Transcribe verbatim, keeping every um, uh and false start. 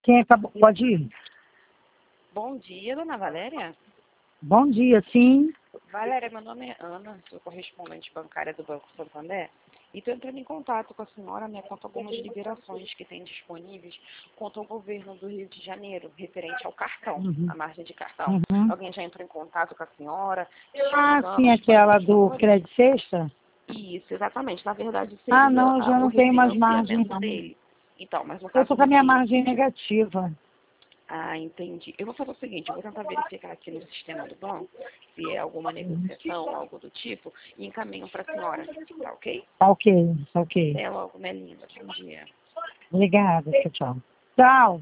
Quem acabou? Pode ir. Bom dia, dona Valéria. Bom dia, sim. Valéria, meu nome é Ana, sou correspondente bancária do Banco Santander e estou entrando em contato com a senhora, né, quanto a algumas liberações que tem disponíveis quanto ao governo do Rio de Janeiro, referente ao cartão, Uhum. a margem de cartão. Uhum. Alguém já entrou em contato com a senhora? Ah, Explicando sim, os aquela planos do favoritos? Crédito Sexta? Isso, exatamente. Na verdade, Ah, seria não, eu ah, já o não tenho mais margem, refinanciamento não. dele. Então, mas no Eu caso tô o com a minha refinanciamento... margem negativa. Ah, entendi. Eu vou fazer o seguinte, eu vou tentar verificar aqui no sistema do banco se é alguma negociação, algo do tipo, e encaminho para a senhora, tá ok? Tá ok, tá ok. Até logo, minha linda. Bom dia. Obrigada, tchau, tchau. Tchau.